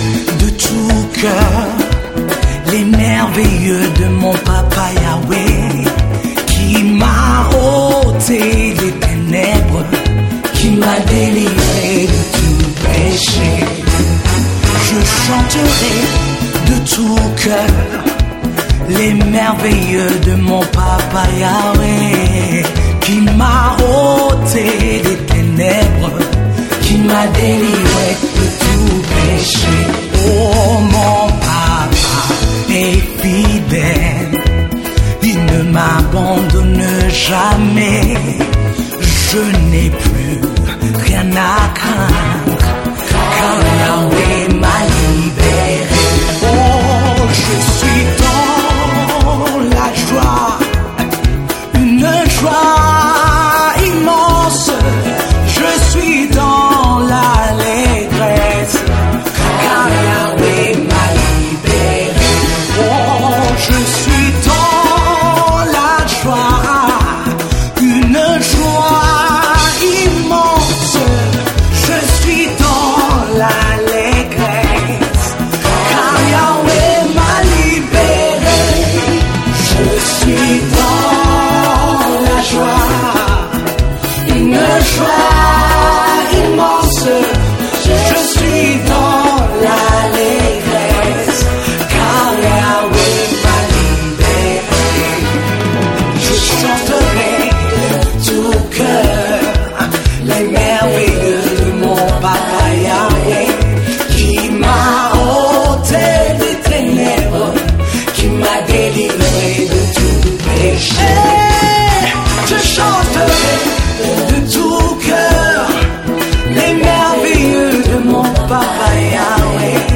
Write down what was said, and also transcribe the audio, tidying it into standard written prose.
de tout cœur les merveilleux de mon papa Yahweh, qui m'a ôté les ténèbres, qui m'a délivré de tout péché. Je chanterai de tout cœur les merveilleux de mon papa Yahweh, qui m'a ôté les ténèbres, qui m'a délivré de tout péché. Oh, mon papa est fidèle, il ne m'abandonne jamais. Je n'ai plus rien à craindre, car Yahweh m'a libéré. Oh, je suis dans la joie, une joie immense. Je suis dans l'allégresse, car Yahweh m'a libéré. Oh, je suis dans la joie, une joie immense. Je suis dans l'allégresse, car Yahweh m'a libéré. Je suis dans la joie, une joie immense. Je suis dans l'allégresse, car Yahweh m'a libéré. Je chanterai de tout cœur les merveilleux de mon papa Yahweh, qui m'a ôté des ténèbres, qui m'a délivré de tout péché. Je chanterai de tout cœur les merveilleux de mon papa Yahweh,